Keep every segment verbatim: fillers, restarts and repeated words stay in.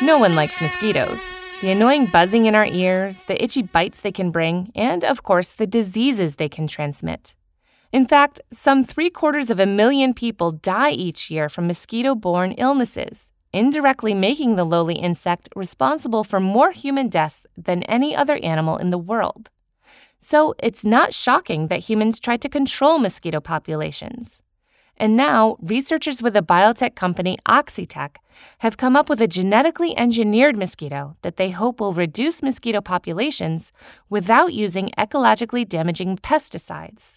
No one likes mosquitoes. The annoying buzzing in our ears, the itchy bites they can bring, and, of course, the diseases they can transmit. In fact, some three-quarters of a million people die each year from mosquito-borne illnesses, indirectly making the lowly insect responsible for more human deaths than any other animal in the world. So it's not shocking that humans try to control mosquito populations. And now, researchers with the biotech company Oxitec have come up with a genetically engineered mosquito that they hope will reduce mosquito populations without using ecologically damaging pesticides.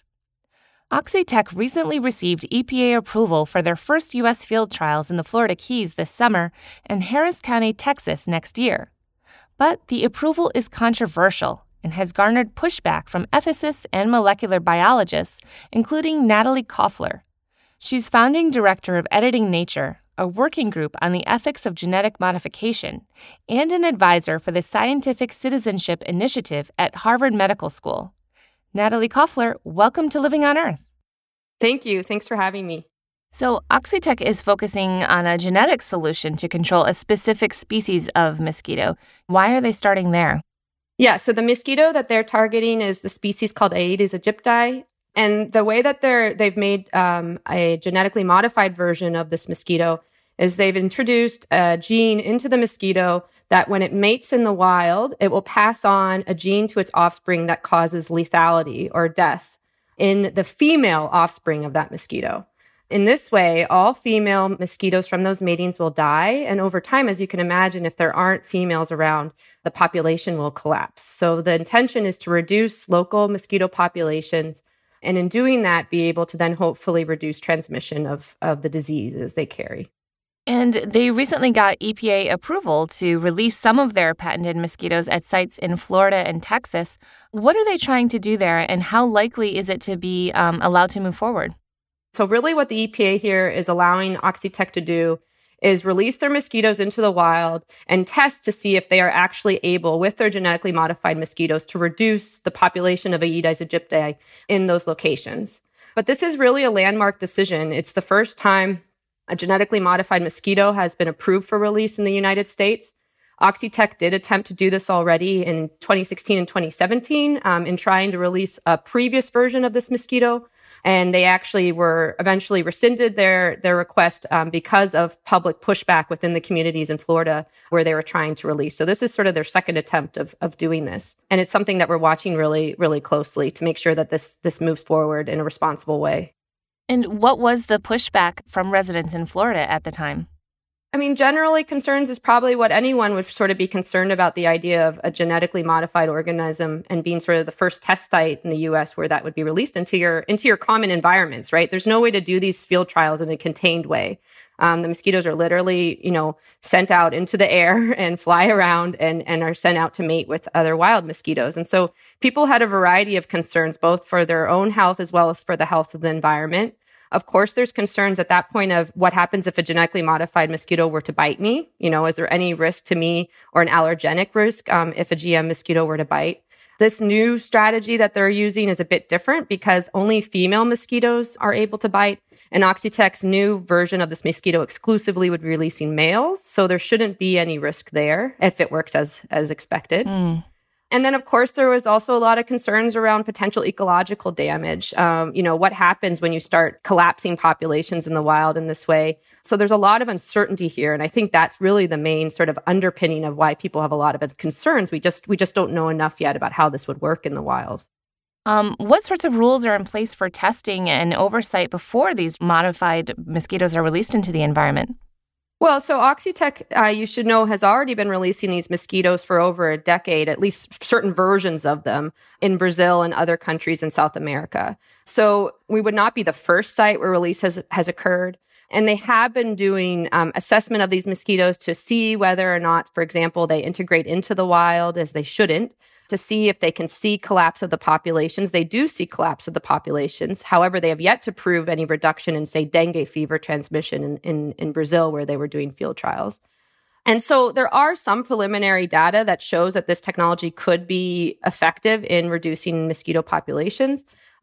Oxitec recently received E P A approval for their first U S field trials in the Florida Keys this summer and Harris County, Texas next year. But the approval is controversial and has garnered pushback from ethicists and molecular biologists, including Natalie Koffler. She's founding director of Editing Nature, a working group on the ethics of genetic modification, and an advisor for the Scientific Citizenship Initiative at Harvard Medical School. Natalie Koffler, welcome to Living on Earth. Thank you. Thanks for having me. So Oxitec is focusing on a genetic solution to control a specific species of mosquito. Why are they starting there? Yeah, so the mosquito that they're targeting is the species called Aedes aegypti. And the way that they're, they've made um, a genetically modified version of this mosquito is they've introduced a gene into the mosquito that when it mates in the wild, it will pass on a gene to its offspring that causes lethality or death in the female offspring of that mosquito. In this way, all female mosquitoes from those matings will die. And over time, as you can imagine, if there aren't females around, the population will collapse. So the intention is to reduce local mosquito populations, and in doing that, be able to then hopefully reduce transmission of, of the diseases they carry. And they recently got E P A approval to release some of their patented mosquitoes at sites in Florida and Texas. What are they trying to do there, and how likely is it to be um, allowed to move forward? So really what the E P A here is allowing Oxitec to do is release their mosquitoes into the wild and test to see if they are actually able, with their genetically modified mosquitoes, to reduce the population of Aedes aegypti in those locations. But this is really a landmark decision. It's the first time a genetically modified mosquito has been approved for release in the United States. Oxitec did attempt to do this already in twenty sixteen and twenty seventeen um, in trying to release a previous version of this mosquito. And they actually were eventually rescinded their, their request um, because of public pushback within the communities in Florida where they were trying to release. So this is sort of their second attempt of, of doing this. And it's something that we're watching really, really closely to make sure that this, this moves forward in a responsible way. And what was the pushback from residents in Florida at the time? I mean, generally concerns is probably what anyone would sort of be concerned about, the idea of a genetically modified organism and being sort of the first test site in the U S where that would be released into your into your common environments, right? There's no way to do these field trials in a contained way. Um, the mosquitoes are literally, you know, sent out into the air and fly around and, and are sent out to mate with other wild mosquitoes. And so people had a variety of concerns, both for their own health as well as for the health of the environment. Of course, there's concerns at that point of what happens if a genetically modified mosquito were to bite me. You know, is there any risk to me or an allergenic risk um, if a G M mosquito were to bite? This new strategy that they're using is a bit different because only female mosquitoes are able to bite. And Oxitec's new version of this mosquito exclusively would be releasing males. So there shouldn't be any risk there if it works as, as expected. Mm. And then, of course, there was also a lot of concerns around potential ecological damage. Um, you know, what happens when you start collapsing populations in the wild in this way? So there's a lot of uncertainty here. And I think that's really the main sort of underpinning of why people have a lot of concerns. We just we just don't know enough yet about how this would work in the wild. Um, what sorts of rules are in place for testing and oversight before these modified mosquitoes are released into the environment? Well, so Oxitec, uh, you should know, has already been releasing these mosquitoes for over a decade, at least certain versions of them in Brazil and other countries in South America. So we would not be the first site where release has, has occurred. And they have been doing um, assessment of these mosquitoes to see whether or not, for example, they integrate into the wild as they shouldn't, to see if they can see collapse of the populations. They do see collapse of the populations. However, they have yet to prove any reduction in, say, dengue fever transmission in, in, in Brazil, where they were doing field trials. And so there are some preliminary data that shows that this technology could be effective in reducing mosquito populations.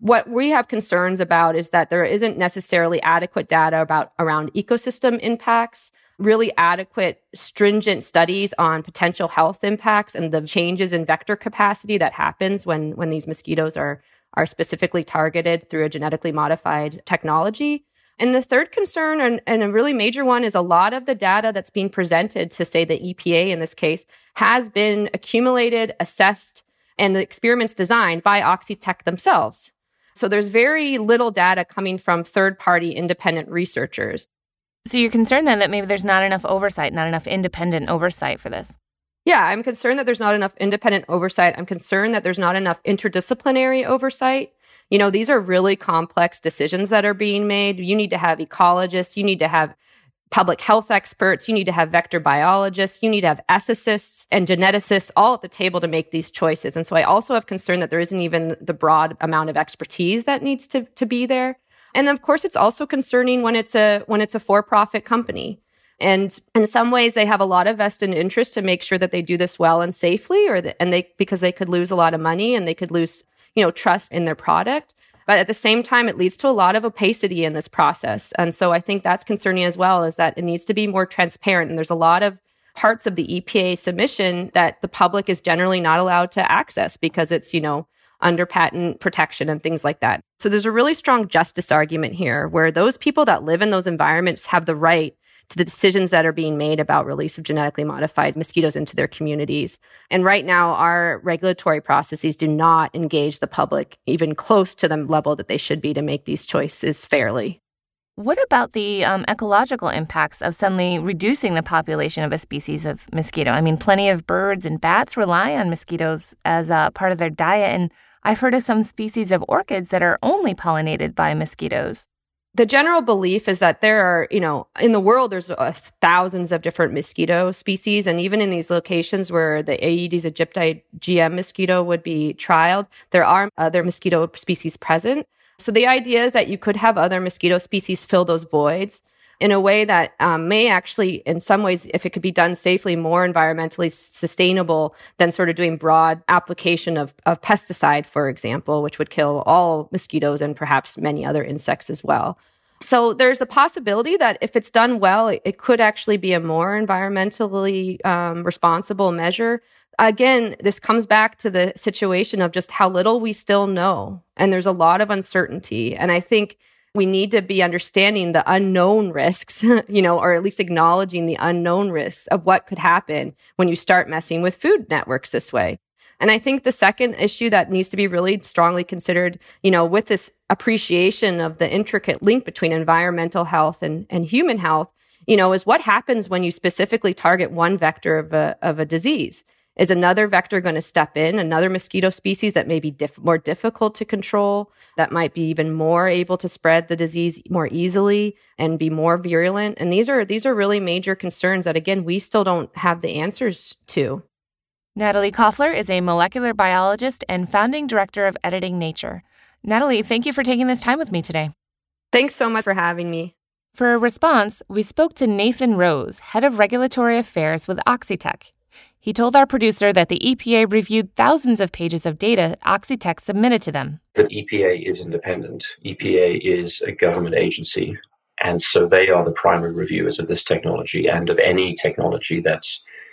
What we have concerns about is that there isn't necessarily adequate data about around ecosystem impacts, really adequate, stringent studies on potential health impacts and the changes in vector capacity that happens when, when these mosquitoes are, are specifically targeted through a genetically modified technology. And the third concern, and, and a really major one, is a lot of the data that's being presented to, say, the E P A in this case, has been accumulated, assessed, and the experiments designed by Oxitec themselves. So there's very little data coming from third-party independent researchers. So you're concerned then that maybe there's not enough oversight, not enough independent oversight for this? Yeah, I'm concerned that there's not enough independent oversight. I'm concerned that there's not enough interdisciplinary oversight. You know, these are really complex decisions that are being made. You need to have ecologists, you need to have public health experts, you need to have vector biologists, you need to have ethicists and geneticists all at the table to make these choices. And so I also have concern that there isn't even the broad amount of expertise that needs to, to be there. And of course, it's also concerning when it's a when it's a for-profit company. And in some ways, they have a lot of vested interest to make sure that they do this well and safely, or the, and they because they could lose a lot of money and they could lose, you know, trust in their product. But at the same time, it leads to a lot of opacity in this process. And so I think that's concerning as well, is that it needs to be more transparent. And there's a lot of parts of the E P A submission that the public is generally not allowed to access because it's, you know, under patent protection and things like that. So there's a really strong justice argument here where those people that live in those environments have the right to the decisions that are being made about release of genetically modified mosquitoes into their communities. And right now, our regulatory processes do not engage the public even close to the level that they should be to make these choices fairly. What about the um, ecological impacts of suddenly reducing the population of a species of mosquito? I mean, plenty of birds and bats rely on mosquitoes as a part of their diet, and I've heard of some species of orchids that are only pollinated by mosquitoes. The general belief is that there are, you know, in the world, there's uh, thousands of different mosquito species. And even in these locations where the Aedes aegypti G M mosquito would be trialed, there are other mosquito species present. So the idea is that you could have other mosquito species fill those voids in a way that um, may actually, in some ways, if it could be done safely, more environmentally sustainable than sort of doing broad application of, of pesticide, for example, which would kill all mosquitoes and perhaps many other insects as well. So there's the possibility that if it's done well, it, it could actually be a more environmentally um, responsible measure. Again, this comes back to the situation of just how little we still know. And there's a lot of uncertainty. And I think we need to be understanding the unknown risks, you know, or at least acknowledging the unknown risks of what could happen when you start messing with food networks this way. And I think the second issue that needs to be really strongly considered, you know, with this appreciation of the intricate link between environmental health and, and human health, you know, is what happens when you specifically target one vector of a, of a disease. Is another vector going to step in, another mosquito species that may be diff- more difficult to control, that might be even more able to spread the disease more easily and be more virulent? And these are these are really major concerns that, again, we still don't have the answers to. Natalie Koffler is a molecular biologist and founding director of Editing Nature. Natalie, thank you for taking this time with me today. Thanks so much for having me. For a response, we spoke to Nathan Rose, head of regulatory affairs with Oxitec. He told our producer that the E P A reviewed thousands of pages of data Oxitec submitted to them. The E P A is independent. E P A is a government agency, and so they are the primary reviewers of this technology and of any technology that's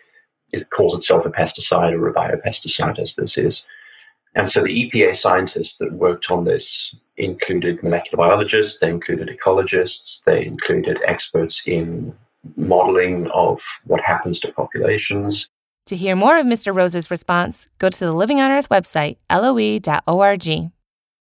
it calls itself a pesticide or a biopesticide, as this is. And so the E P A scientists that worked on this included molecular biologists, they included ecologists, they included experts in modeling of what happens to populations. To hear more of Mister Rose's response, go to the Living on Earth website, L O E dot org.